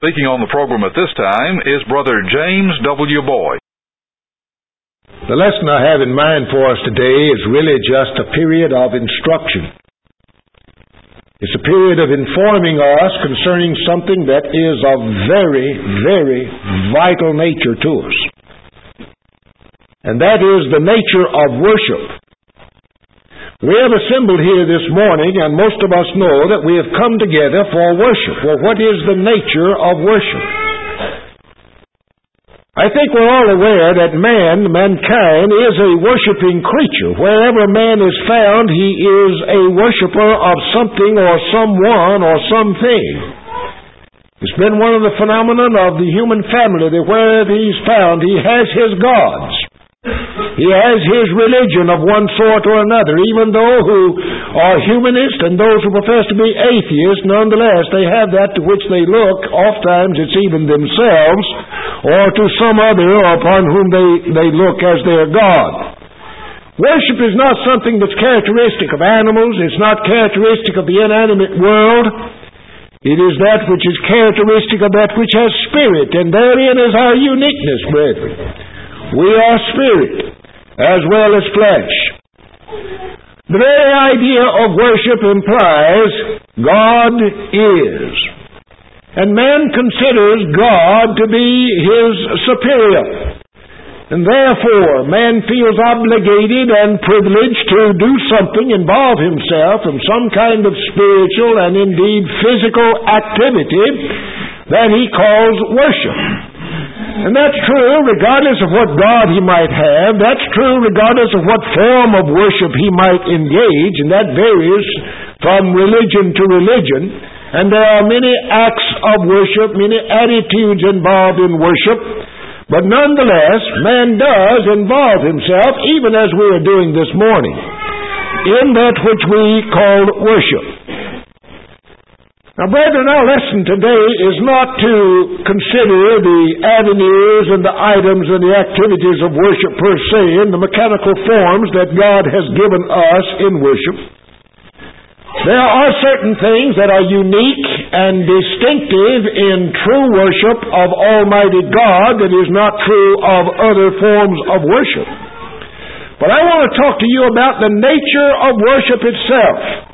Speaking on the program at this time is Brother James W. Boyd. The lesson I have in mind for us today is really just a period of instruction. It's a period of informing us concerning something that is of very, very vital nature to us. And that is the nature of worship. We have assembled here this morning, and most of us know that we have come together for worship. Well, what is the nature of worship? I think we're all aware that mankind is a worshiping creature. Wherever man is found, he is a worshiper of something or someone or something. It's been one of the phenomena of the human family that wherever he's found, he has his gods. He has his religion of one sort or another. Even those who are humanists and those who profess to be atheists, nonetheless, they have that to which they look. Oftentimes it's even themselves or to some other upon whom they look as their God. Worship is not something that's characteristic of animals. It's not characteristic of the inanimate world. It is that which is characteristic of that which has spirit, and therein is our uniqueness, brethren. We are spirit as well as flesh. The very idea of worship implies God is. And man considers God to be his superior. And therefore, man feels obligated and privileged to do something, involve himself in some kind of spiritual and indeed physical activity that he calls worship. And that's true regardless of what God he might have. That's true regardless of what form of worship he might engage, and that varies from religion to religion. And there are many acts of worship, many attitudes involved in worship. But nonetheless, man does involve himself, even as we are doing this morning, in that which we call worship. Now, brethren, our lesson today is not to consider the avenues and the items and the activities of worship per se and the mechanical forms that God has given us in worship. There are certain things that are unique and distinctive in true worship of Almighty God that is not true of other forms of worship. But I want to talk to you about the nature of worship itself.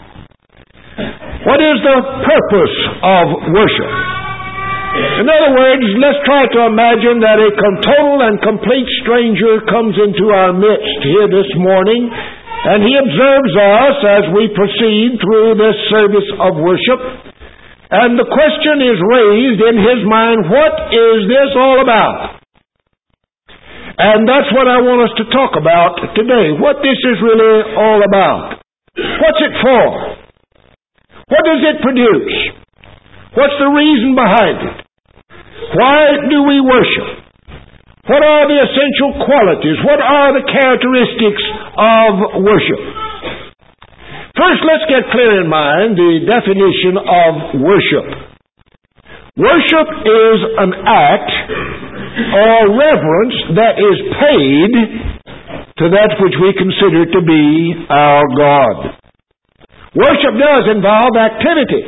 What is the purpose of worship? In other words, let's try to imagine that a total and complete stranger comes into our midst here this morning, and he observes us as we proceed through this service of worship. And the question is raised in his mind, what is this all about? And that's what I want us to talk about today, what this is really all about. What's it for? What does it produce? What's the reason behind it? Why do we worship? What are the essential qualities? What are the characteristics of worship? First, let's get clear in mind the definition of worship. Worship is an act or reverence that is paid to that which we consider to be our God. Worship does involve activity.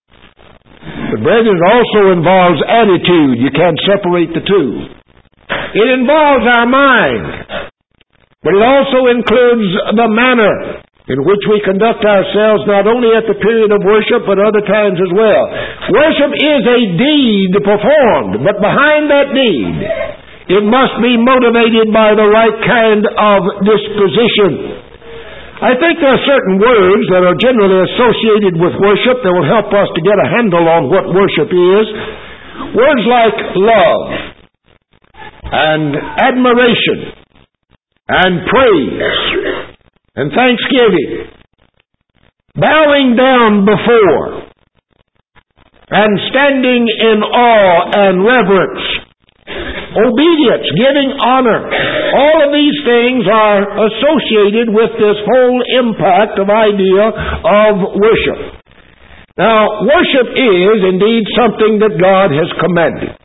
But brethren, it also involves attitude. You can't separate the two. It involves our mind. But it also includes the manner in which we conduct ourselves, not only at the period of worship, but other times as well. Worship is a deed performed, but behind that deed, it must be motivated by the right kind of disposition. I think there are certain words that are generally associated with worship that will help us to get a handle on what worship is. Words like love and admiration and praise and thanksgiving, bowing down before and standing in awe and reverence, obedience, giving honor. All of these things are associated with this whole impact of idea of worship. Now, worship is indeed something that God has commanded.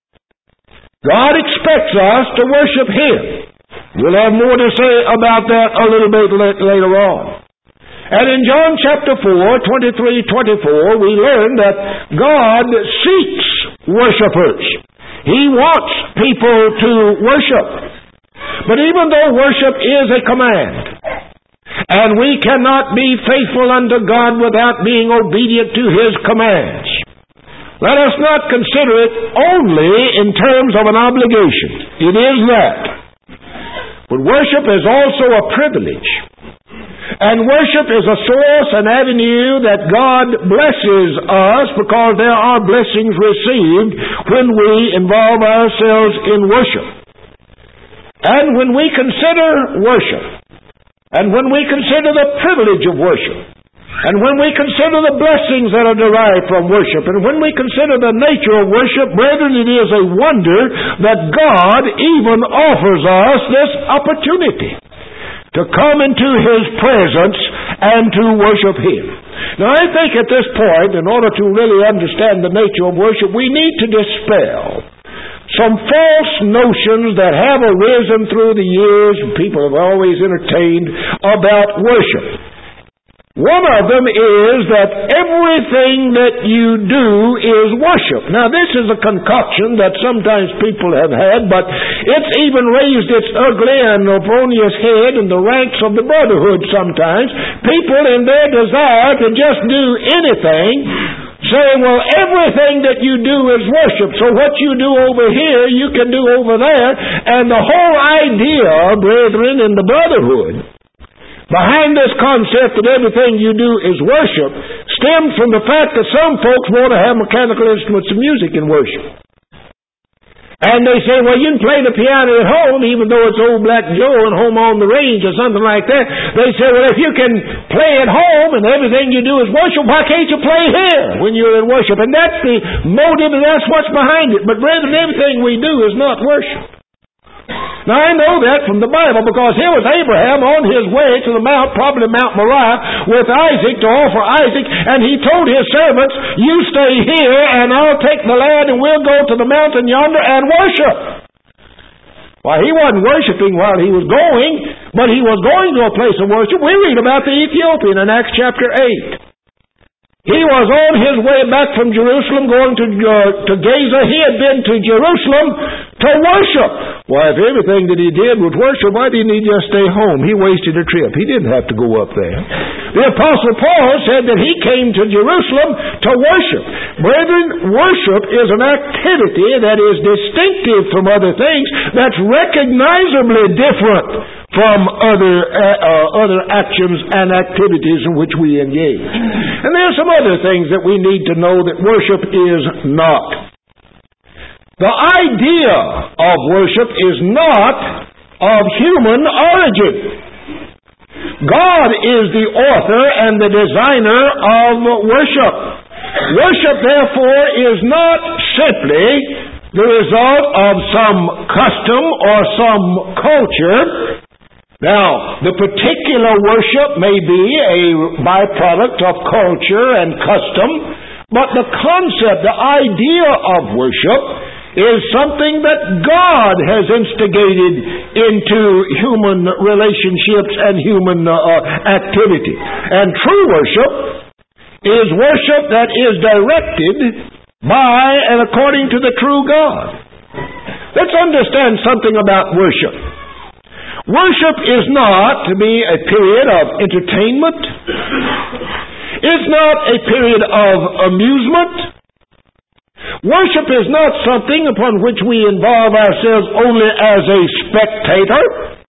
God expects us to worship Him. We'll have more to say about that a little bit later on. And in John chapter 4, 23-24, we learn that God seeks worshipers. He wants people to worship. But even though worship is a command, and we cannot be faithful unto God without being obedient to His commands, let us not consider it only in terms of an obligation. It is that. But worship is also a privilege. And worship is a source, an avenue that God blesses us, because there are blessings received when we involve ourselves in worship. And when we consider worship, and when we consider the privilege of worship, and when we consider the blessings that are derived from worship, and when we consider the nature of worship, brethren, it is a wonder that God even offers us this opportunity to come into His presence and to worship Him. Now, I think at this point, in order to really understand the nature of worship, we need to dispel some false notions that have arisen through the years, and people have always entertained about worship. One of them is that everything that you do is worship. Now, this is a concoction that sometimes people have had, but it's even raised its ugly and erroneous head in the ranks of the brotherhood sometimes. People in their desire to just do anything, saying, well, everything that you do is worship, so what you do over here, you can do over there. And the whole idea, brethren, in the brotherhood, behind this concept that everything you do is worship, stems from the fact that some folks want to have mechanical instruments of music in worship. And they say, well, you can play the piano at home, even though it's old Black Joe and Home on the Range or something like that. They say, well, if you can play at home and everything you do is worship, why can't you play here when you're in worship? And that's the motive, and that's what's behind it. But brethren, everything we do is not worship. Now, I know that from the Bible, because here was Abraham on his way to the mount, probably Mount Moriah, with Isaac to offer Isaac, and he told his servants, you stay here, and I'll take the lad, and we'll go to the mountain yonder and worship. Why, he wasn't worshiping while he was going, but he was going to a place of worship. We read about the Ethiopian in Acts chapter 8. He was on his way back from Jerusalem going to Gaza. He had been to Jerusalem to worship. Why, if everything that he did was worship, why didn't he just stay home? He wasted a trip. He didn't have to go up there. The Apostle Paul said that he came to Jerusalem to worship. Brethren, worship is an activity that is distinctive from other things, that's recognizably different from other actions and activities in which we engage. And there are some other things that we need to know that worship is not. The idea of worship is not of human origin. God is the author and the designer of worship. Worship, therefore, is not simply the result of some custom or some culture. Now, the particular worship may be a byproduct of culture and custom, but the concept, the idea of worship, is something that God has instigated into human relationships and human activity. And true worship is worship that is directed by and according to the true God. Let's understand something about worship. Worship is not to be a period of entertainment. It's not a period of amusement. Worship is not something upon which we involve ourselves only as a spectator.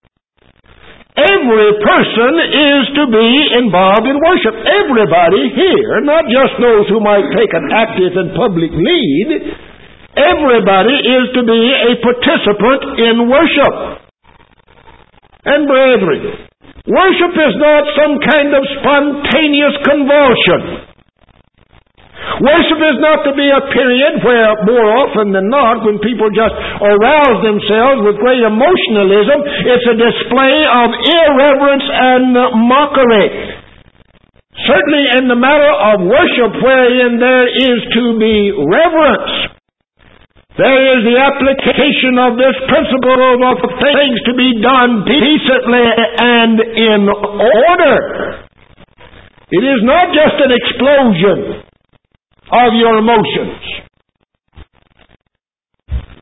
Every person is to be involved in worship. Everybody here, not just those who might take an active and public lead, everybody is to be a participant in worship. And brethren, worship is not some kind of spontaneous convulsion. Worship is not to be a period where, more often than not, when people just arouse themselves with great emotionalism, it's a display of irreverence and mockery. Certainly in the matter of worship, wherein there is to be reverence, there is the application of this principle of things to be done decently and in order. It is not just an explosion of your emotions.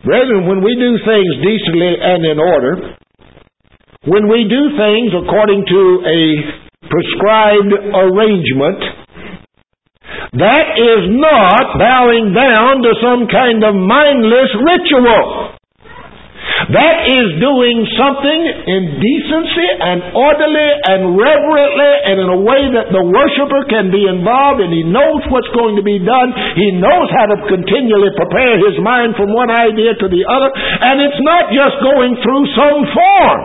Brethren, when we do things decently and in order, when we do things according to a prescribed arrangement, that is not bowing down to some kind of mindless ritual. That is doing something in decency and orderly and reverently and in a way that the worshiper can be involved and he knows what's going to be done. He knows how to continually prepare his mind from one idea to the other, and it's not just going through some form.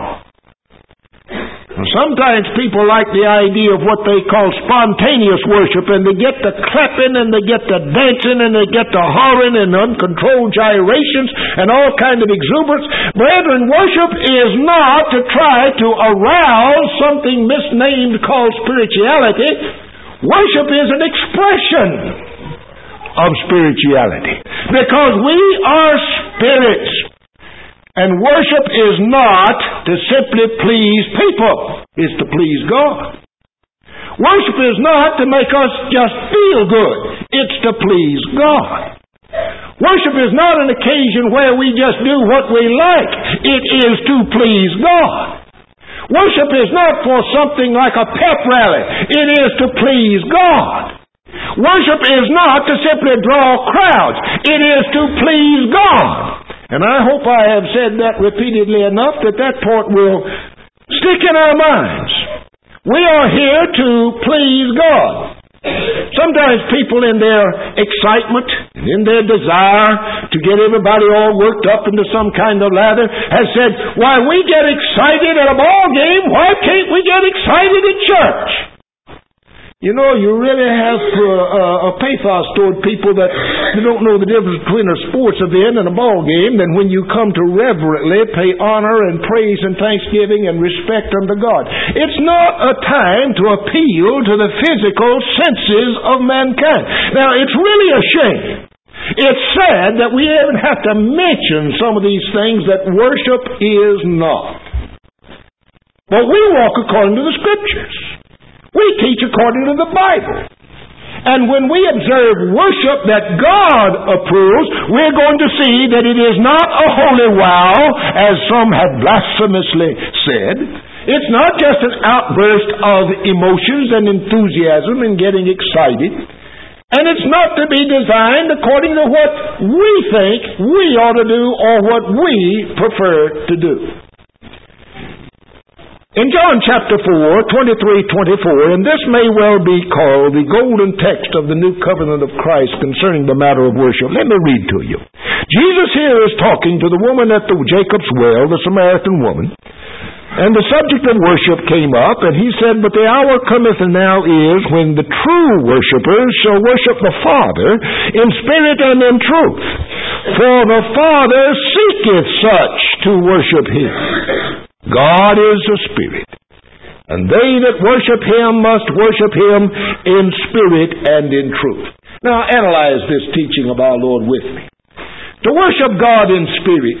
Sometimes people like the idea of what they call spontaneous worship, and they get to clapping and they get to dancing and they get to hollering and uncontrolled gyrations and all kind of exuberance. Brethren, worship is not to try to arouse something misnamed called spirituality. Worship is an expression of spirituality, because we are spirits. And worship is not to simply please people. It's to please God. Worship is not to make us just feel good. It's to please God. Worship is not an occasion where we just do what we like. It is to please God. Worship is not for something like a pep rally. It is to please God. Worship is not to simply draw crowds. It is to please God. And I hope I have said that repeatedly enough that point will stick in our minds. We are here to please God. Sometimes people in their excitement and in their desire to get everybody all worked up into some kind of lather has said, why, we get excited at a ball game, why can't we get excited at church? You know, you really have a pathos toward people that don't know the difference between a sports event and a ball game than when you come to reverently pay honor and praise and thanksgiving and respect unto God. It's not a time to appeal to the physical senses of mankind. Now, it's really a shame. It's sad that we even have to mention some of these things that worship is not. But we walk according to the Scriptures. We teach according to the Bible. And when we observe worship that God approves, we're going to see that it is not a holy wow, as some have blasphemously said. It's not just an outburst of emotions and enthusiasm and getting excited. And it's not to be designed according to what we think we ought to do or what we prefer to do. In John chapter 4, 23-24, and this may well be called the golden text of the new covenant of Christ concerning the matter of worship. Let me read to you. Jesus here is talking to the woman at the Jacob's well, the Samaritan woman, and the subject of worship came up, and he said, but the hour cometh and now is when the true worshipers shall worship the Father in spirit and in truth. For the Father seeketh such to worship him. God is a spirit, and they that worship him must worship him in spirit and in truth. Now analyze this teaching of our Lord with me. To worship God in spirit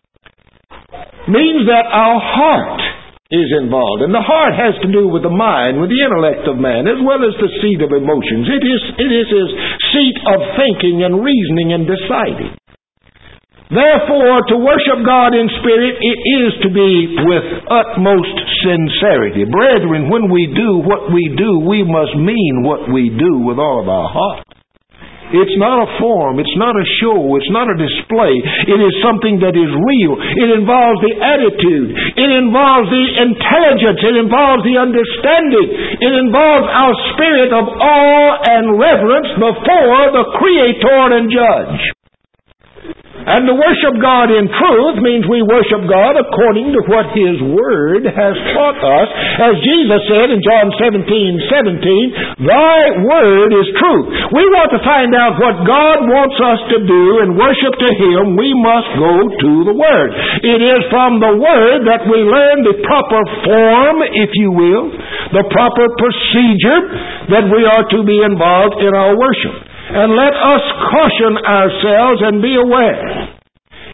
means that our heart is involved, and the heart has to do with the mind, with the intellect of man, as well as the seat of emotions. It is his seat of thinking and reasoning and deciding. Therefore, to worship God in spirit, it is to be with utmost sincerity. Brethren, when we do what we do, we must mean what we do with all of our heart. It's not a form. It's not a show. It's not a display. It is something that is real. It involves the attitude. It involves the intelligence. It involves the understanding. It involves our spirit of awe and reverence before the Creator and Judge. And to worship God in truth means we worship God according to what His Word has taught us. As Jesus said in John 17:17, Thy Word is truth. We want to find out what God wants us to do and worship to Him, we must go to the Word. It is from the Word that we learn the proper form, if you will, the proper procedure that we are to be involved in our worship. And let us caution ourselves and be aware.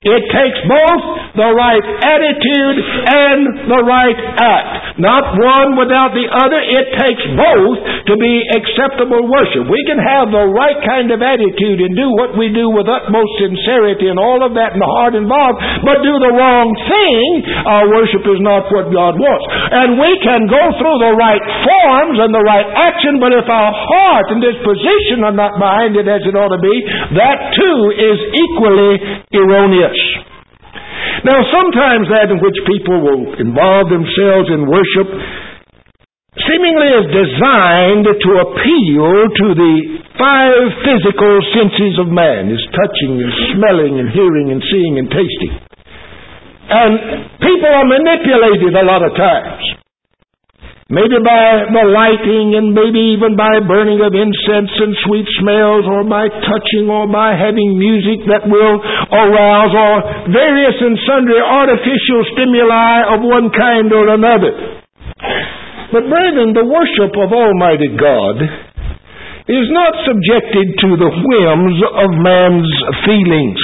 It takes both the right attitude and the right act. Not one without the other. It takes both to be acceptable worship. We can have the right kind of attitude and do what we do with utmost sincerity and all of that and the heart involved, but do the wrong thing. Our worship is not what God wants. And we can go through the right forms and the right action, but if our heart and disposition are not behind it as it ought to be, that too is equally erroneous. Now, sometimes that in which people will involve themselves in worship seemingly is designed to appeal to the five physical senses of man, his touching and smelling and hearing and seeing and tasting. And people are manipulated a lot of times. Maybe by the lighting and maybe even by burning of incense and sweet smells, or by touching, or by having music that will arouse, or various and sundry artificial stimuli of one kind or another. But brethren, the worship of Almighty God is not subjected to the whims of man's feelings.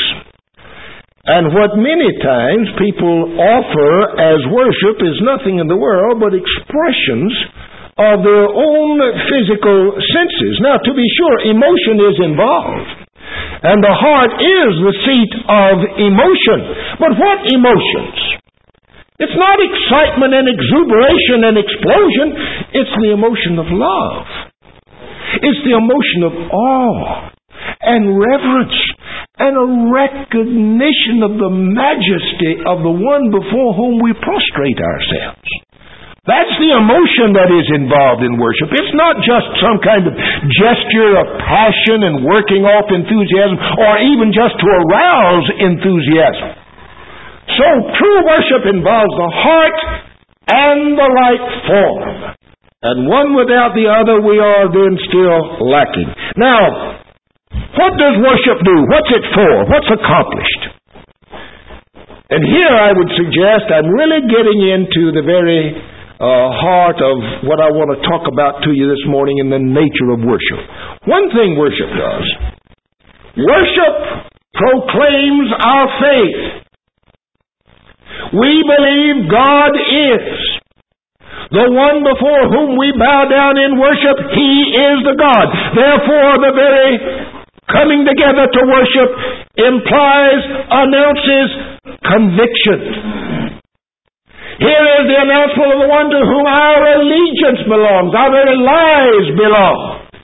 And what many times people offer as worship is nothing in the world but expressions of their own physical senses. Now, to be sure, emotion is involved. And the heart is the seat of emotion. But what emotions? It's not excitement and exuberation and explosion. It's the emotion of love. It's the emotion of awe and reverence and a recognition of the majesty of the one before whom we prostrate ourselves. That's the emotion that is involved in worship. It's not just some kind of gesture of passion and working off enthusiasm, or even just to arouse enthusiasm. So true worship involves the heart and the right form. And one without the other, we are then still lacking. Now, what does worship do? What's it for? What's accomplished? And here I would suggest I'm really getting into the very heart of what I want to talk about to you this morning in the nature of worship. One thing worship does. Worship proclaims our faith. We believe God is the one before whom we bow down in worship. He is the God. Therefore, the very coming together to worship announces conviction. Here is the announcement of the one to whom our allegiance belongs, our very lives belong.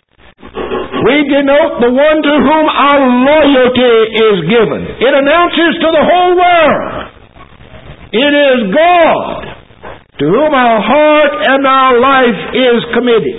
We denote the one to whom our loyalty is given. It announces to the whole world, it is God to whom our heart and our life is committed.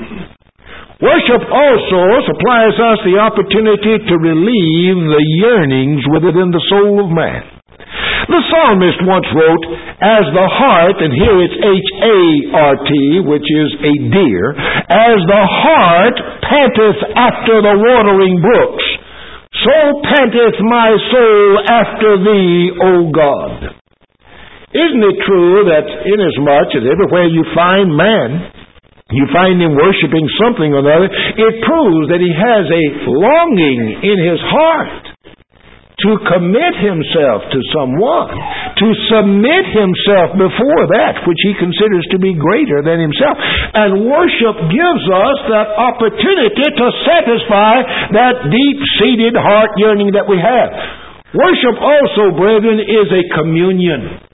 Worship also supplies us the opportunity to relieve the yearnings within the soul of man. The psalmist once wrote, as the hart, and here it's H-A-R-T, which is a deer, as the hart panteth after the watering brooks, so panteth my soul after thee, O God. Isn't it true that inasmuch as everywhere you find man, you find him worshiping something or other, it proves that he has a longing in his heart to commit himself to someone, to submit himself before that which he considers to be greater than himself. And worship gives us that opportunity to satisfy that deep-seated heart yearning that we have. Worship also, brethren, is a communion.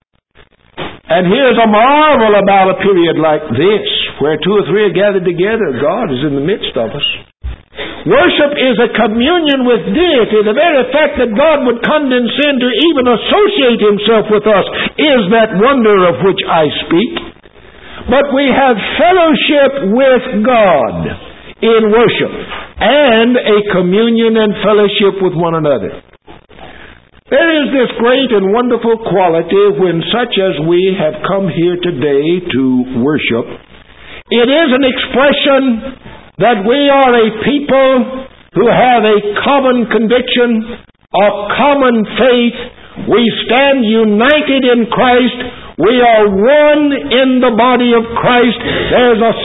And here's a marvel about a period like this, where two or three are gathered together. God is in the midst of us. Worship is a communion with deity. The very fact that God would condescend to even associate himself with us is that wonder of which I speak. But we have fellowship with God in worship, and a communion and fellowship with one another. There is this great and wonderful quality when such as we have come here today to worship. It is an expression that we are a people who have a common conviction, a common faith. We stand united in Christ. We are one in the body of Christ. There's a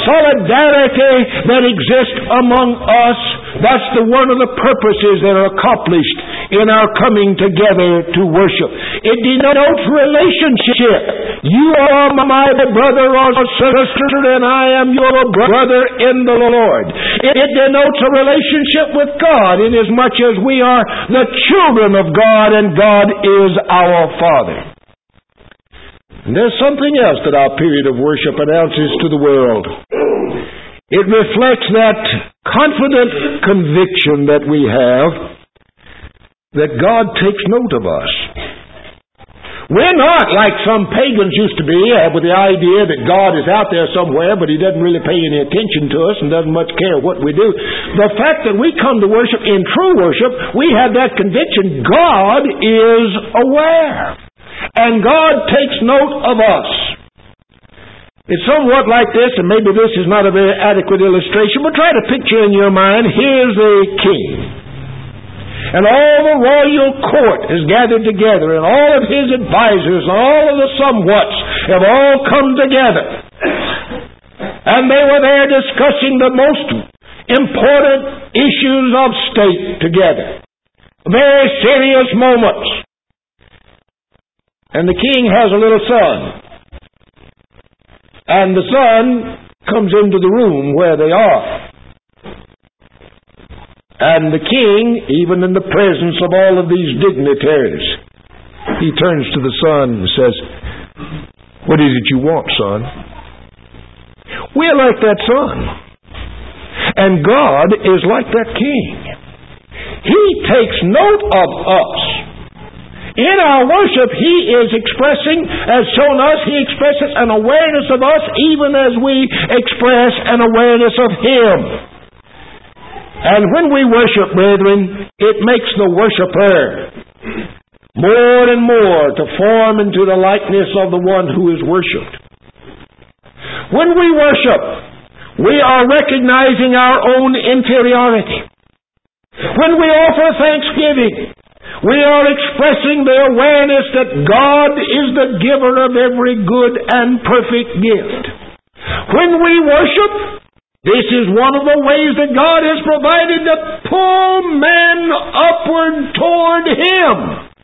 solidarity that exists among us. That's one of the purposes that are accomplished in our coming together to worship. It denotes relationship. You are my brother or sister, and I am your brother in the Lord. It denotes a relationship with God, inasmuch as we are the children of God, and God is our Father. And there's something else that our period of worship announces to the world. It reflects that confident conviction that we have that God takes note of us. We're not like some pagans used to be, with the idea that God is out there somewhere, but He doesn't really pay any attention to us and doesn't much care what we do. The fact that we come to worship in true worship, we have that conviction God is aware. And God takes note of us. It's somewhat like this, and maybe this is not a very adequate illustration, but try to picture in your mind, here's a king. And all the royal court is gathered together, and all of his advisors, and all of the somewhats have all come together. And they were there discussing the most important issues of state together. Very serious moments. And the king has a little son. And the son comes into the room where they are. And the king, even in the presence of all of these dignitaries, he turns to the son and says, "What is it you want, son?" We're like that son. And God is like that king. He takes note of us. In our worship, He is expressing, as shown us, He expresses an awareness of us even as we express an awareness of Him. And when we worship, brethren, it makes the worshiper more and more to form into the likeness of the one who is worshipped. When we worship, we are recognizing our own inferiority. When we offer thanksgiving, we are expressing the awareness that God is the giver of every good and perfect gift. When we worship, this is one of the ways that God has provided to pull men upward toward Him.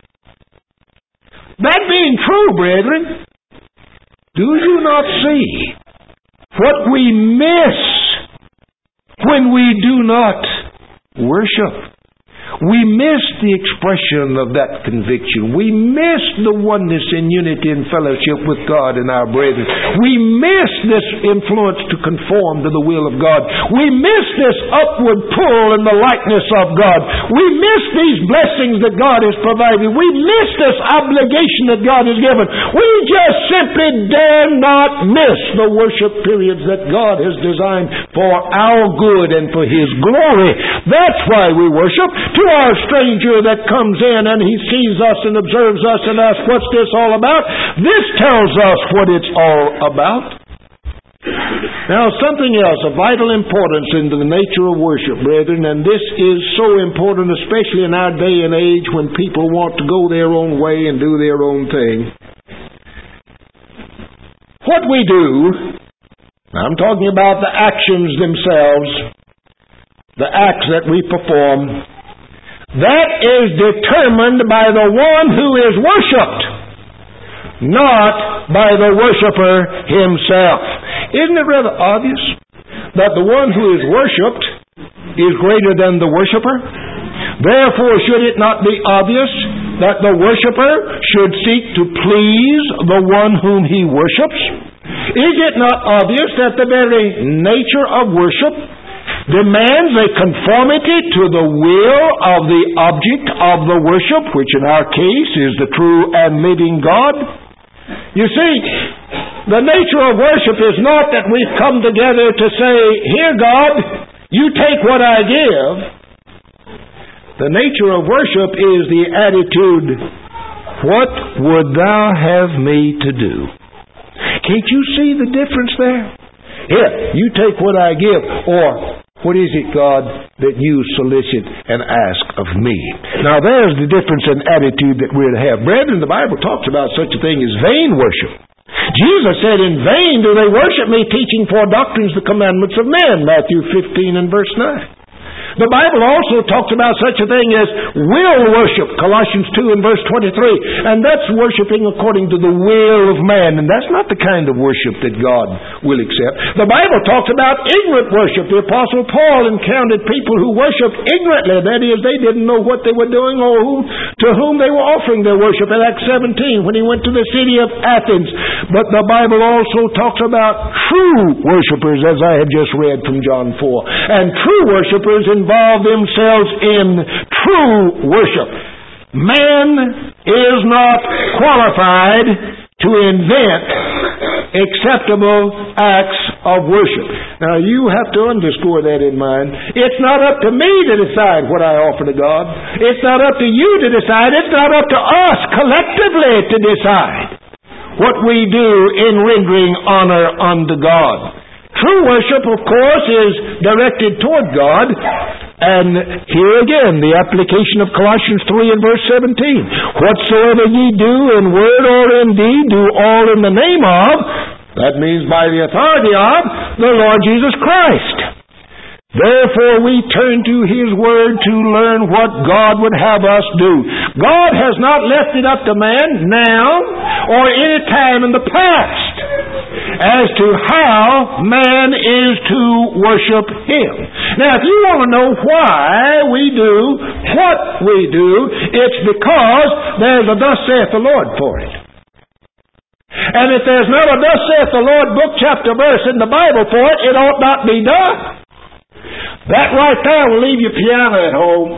That being true, brethren, do you not see what we miss when we do not worship? We miss the expression of that conviction. We miss the oneness and unity and fellowship with God and our brethren. We miss this influence to conform to the will of God. We miss this upward pull in the likeness of God. We miss these blessings that God has provided. We miss this obligation that God has given. We just simply dare not miss the worship periods that God has designed for our good and for His glory. That's why we worship. To our stranger that comes in and he sees us and observes us and asks, "What's this all about?" This tells us what it's all about. Now, something else of vital importance into the nature of worship, brethren, and this is so important, especially in our day and age when people want to go their own way and do their own thing. What we do, I'm talking about the actions themselves, the acts that we perform, that is determined by the one who is worshipped, not by the worshiper himself. Isn't it rather obvious that the one who is worshipped is greater than the worshiper? Therefore, should it not be obvious that the worshiper should seek to please the one whom he worships? Is it not obvious that the very nature of worship demands a conformity to the will of the object of the worship, which in our case is the true and living God? You see, the nature of worship is not that we've come together to say, "Here, God, you take what I give." The nature of worship is the attitude, "What would thou have me to do?" Can't you see the difference there? "Here, you take what I give," or "What is it, God, that you solicit and ask of me?" Now there's the difference in attitude that we're to have. Brethren, the Bible talks about such a thing as vain worship. Jesus said, "In vain do they worship me, teaching for doctrines the commandments of men," Matthew 15 and verse 9. The Bible also talks about such a thing as will worship, Colossians 2 and verse 23. And that's worshiping according to the will of man. And that's not the kind of worship that God will accept. The Bible talks about ignorant worship. The Apostle Paul encountered people who worshiped ignorantly. That is, they didn't know what they were doing or to whom they were offering their worship. In Acts 17, when he went to the city of Athens. But the Bible also talks about true worshipers, as I have just read from John 4. And true worshipers involve themselves in true worship. Man is not qualified to invent acceptable acts of worship. Now you have to underscore that in mind. It's not up to me to decide what I offer to God. It's not up to you to decide. It's not up to us collectively to decide what we do in rendering honor unto God. True worship, of course, is directed toward God. And here again, the application of Colossians 3 and verse 17. Whatsoever ye do in word or in deed, do all in the name of, that means by the authority of, the Lord Jesus Christ. Therefore we turn to His Word to learn what God would have us do. God has not left it up to man now or any time in the past as to how man is to worship Him. Now, if you want to know why we do what we do, it's because there's a thus saith the Lord for it. And if there's not a thus saith the Lord book, chapter, verse in the Bible for it, it ought not be done. That right there will leave your piano at home.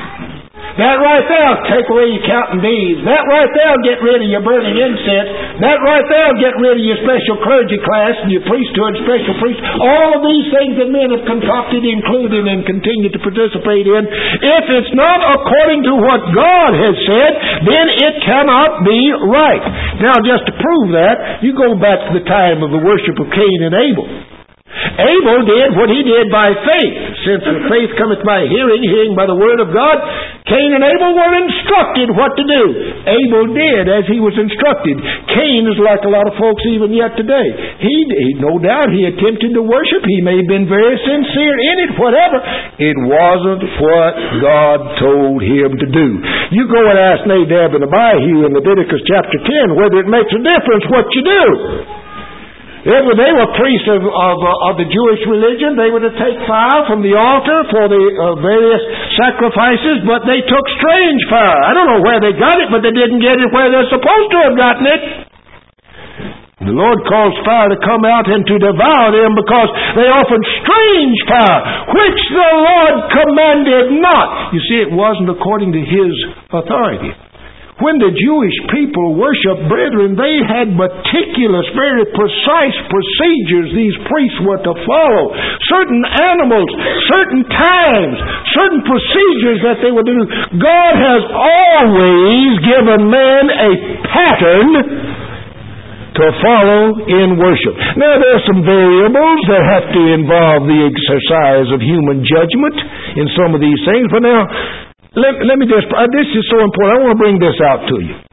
That right there will take away your counting beads. That right there will get rid of your burning incense. That right there will get rid of your special clergy class and your priesthood, special priest. All of these things that men have concocted, included, and continue to participate in. If it's not according to what God has said, then it cannot be right. Now, just to prove that, you go back to the time of the worship of Cain and Abel. Abel did what he did by faith. Since the faith cometh by hearing, hearing by the word of God, Cain and Abel were instructed what to do. Abel did as he was instructed. Cain is like a lot of folks even yet today. He no doubt he attempted to worship. He may have been very sincere in it, whatever. It wasn't what God told him to do. You go and ask Nadab and Abihu in Leviticus chapter 10 whether it makes a difference what you do. They were priests of the Jewish religion. They were to take fire from the altar for the various sacrifices, but they took strange fire. I don't know where they got it, but they didn't get it where they're supposed to have gotten it. The Lord caused fire to come out and to devour them because they offered strange fire, which the Lord commanded not. You see, it wasn't according to His authority. When the Jewish people worshiped, brethren, they had meticulous, very precise procedures these priests were to follow. Certain animals, certain times, certain procedures that they were to do. God has always given man a pattern to follow in worship. Now, there are some variables that have to involve the exercise of human judgment in some of these things, but now, let me just, this is so important. I want to bring this out to you.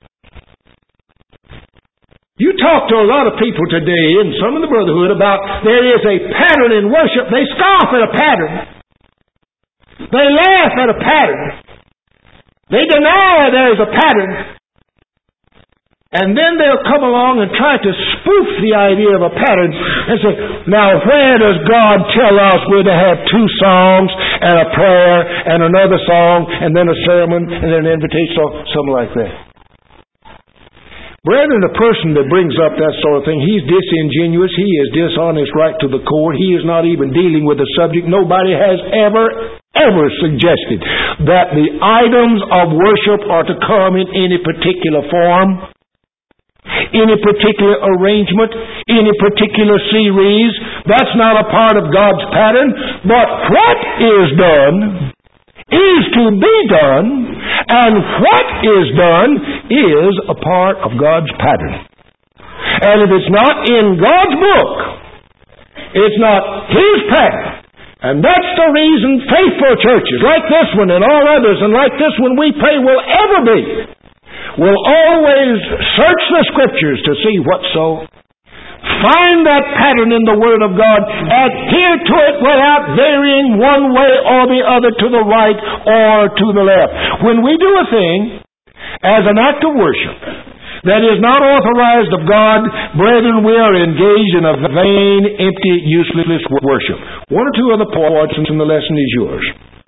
You talk to a lot of people today, and some in the brotherhood, about there is a pattern in worship. They scoff at a pattern. They laugh at a pattern. They deny there's a pattern. And then they'll come along and try to spoof the idea of a pattern and say, now where does God tell us we're to have two songs and a prayer and another song and then a sermon and then an invitation song, something like that? Brethren, the person that brings up that sort of thing, he's disingenuous, he is dishonest right to the core, he is not even dealing with the subject. Nobody has ever suggested that the items of worship are to come in any particular form, any particular arrangement, any particular series. That's not a part of God's pattern. But what is done is to be done, and what is done is a part of God's pattern. And if it's not in God's book, it's not His pattern. And that's the reason faithful churches like this one and all others and like this one we pray will ever be, will always search the Scriptures to see what's so Find that pattern in the Word of God. Adhere to it without varying one way or the other to the right or to the left. When we do a thing as an act of worship that is not authorized of God, brethren, we are engaged in a vain, empty, useless worship. One or two other points and the lesson is yours.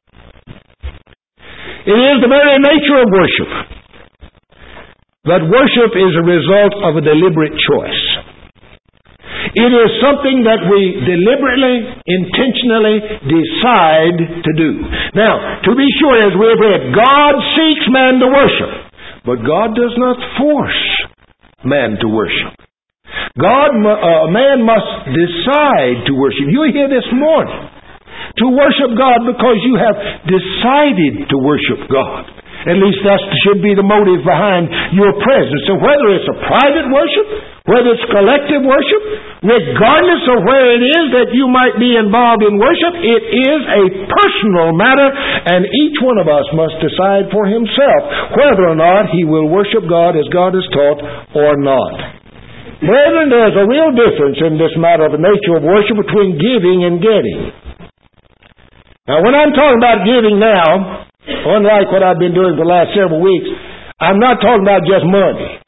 It is the very nature of worship that worship is a result of a deliberate choice. It is something that we deliberately, intentionally decide to do. Now, to be sure, as we have read, God seeks man to worship, but God does not force man to worship. Man must decide to worship. You hear this morning, to worship God because you have decided to worship God. At least that should be the motive behind your presence. So whether it's a private worship, whether it's collective worship, regardless of where it is that you might be involved in worship, it is a personal matter, and each one of us must decide for himself whether or not he will worship God as God has taught or not. Brethren, there's a real difference in this matter of the nature of worship between giving and getting. Now, when I'm talking about giving now, unlike what I've been doing for the last several weeks, I'm not talking about just money.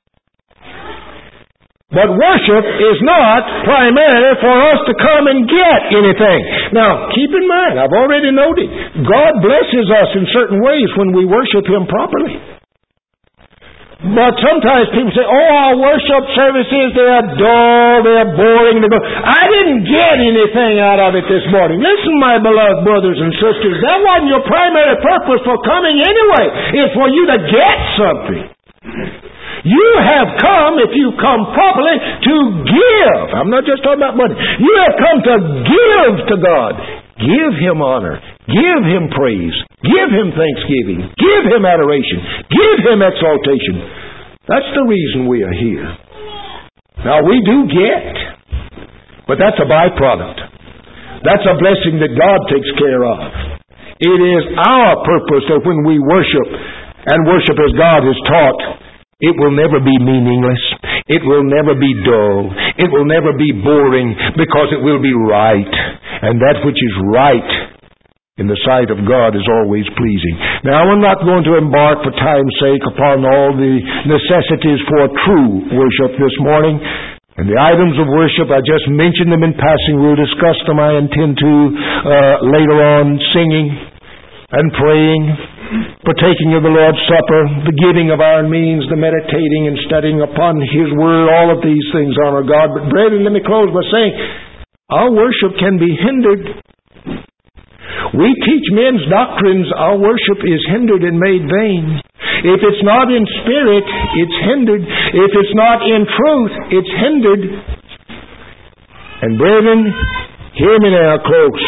But worship is not primarily for us to come and get anything. Now, keep in mind, I've already noted, God blesses us in certain ways when we worship Him properly. But sometimes people say, oh, our worship services, they're dull, they're boring. I didn't get anything out of it this morning. Listen, my beloved brothers and sisters, that wasn't your primary purpose for coming anyway. It's for you to get something. You have come, if you come properly, to give. I'm not just talking about money. You have come to give to God. Give Him honor. Give Him praise. Give Him thanksgiving. Give Him adoration. Give Him exaltation. That's the reason we are here. Now, we do get, but that's a byproduct. That's a blessing that God takes care of. It is our purpose that when we worship, and worship as God has taught, it will never be meaningless. It will never be dull. It will never be boring, because it will be right. And that which is right in the sight of God is always pleasing. Now, I'm not going to embark for time's sake upon all the necessities for true worship this morning. And the items of worship, I just mentioned them in passing. We'll discuss them, I intend to, later on, singing and praying, partaking of the Lord's Supper, the giving of our means, the meditating and studying upon His Word. All of these things honor God. But brethren, let me close by saying, our worship can be hindered. We teach men's doctrines, our worship is hindered and made vain. If it's not in spirit, it's hindered. If it's not in truth, it's hindered. And brethren, hear me now close.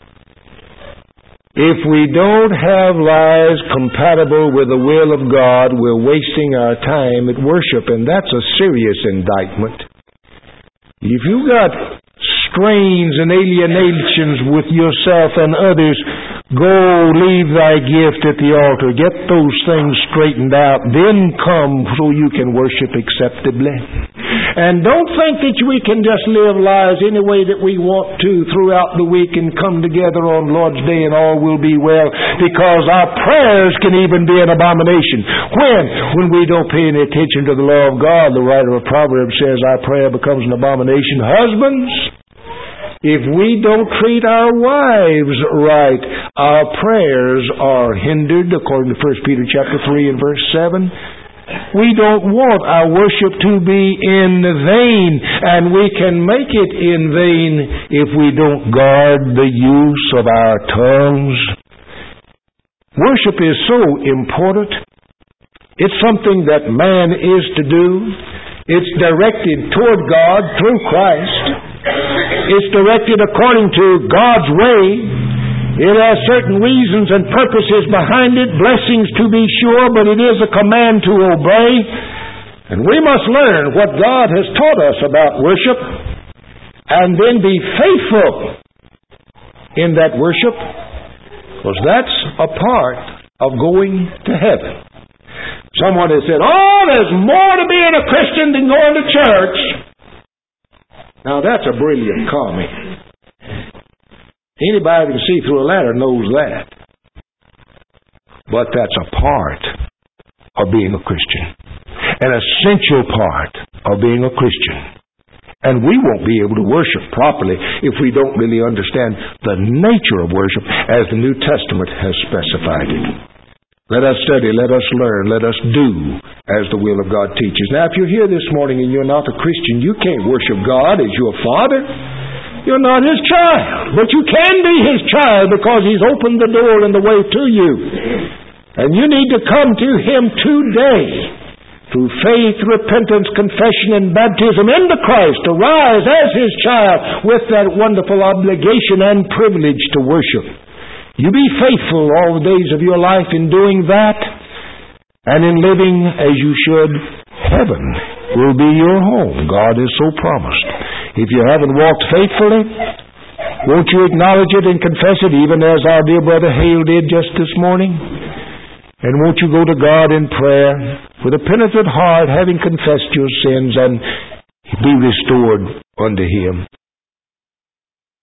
If we don't have lives compatible with the will of God, we're wasting our time at worship, and that's a serious indictment. If you've got strains and alienations with yourself and others, go leave thy gift at the altar. Get those things straightened out. Then come so you can worship acceptably. And don't think that we can just live lives any way that we want to throughout the week and come together on Lord's Day and all will be well, because our prayers can even be an abomination. When we don't pay any attention to the law of God. The writer of Proverbs says our prayer becomes an abomination. Husbands, if we don't treat our wives right, our prayers are hindered, according to 1 Peter chapter 3 and verse 7. We don't want our worship to be in vain, and we can make it in vain if we don't guard the use of our tongues. Worship is so important. It's something that man is to do. It's directed toward God through Christ. It's directed according to God's way. It has certain reasons and purposes behind it, blessings to be sure, but it is a command to obey. And we must learn what God has taught us about worship and then be faithful in that worship, because that's a part of going to heaven. Someone has said, oh, there's more to being a Christian than going to church. Now that's a brilliant comment. Anybody who can see through a ladder knows that. But that's a part of being a Christian. An essential part of being a Christian. And we won't be able to worship properly if we don't really understand the nature of worship as the New Testament has specified it. Let us study, let us learn, let us do as the will of God teaches. Now, if you're here this morning and you're not a Christian, you can't worship God as your Father. You're not His child. But you can be His child because He's opened the door and the way to you. And you need to come to Him today. Through faith, repentance, confession, and baptism into Christ, to rise as His child with that wonderful obligation and privilege to worship. You be faithful all the days of your life in doing that, and in living as you should. Heaven will be your home. God has so promised. If you haven't walked faithfully, won't you acknowledge it and confess it, even as our dear brother Hale did just this morning? And won't you go to God in prayer with a penitent heart, having confessed your sins, and be restored unto Him?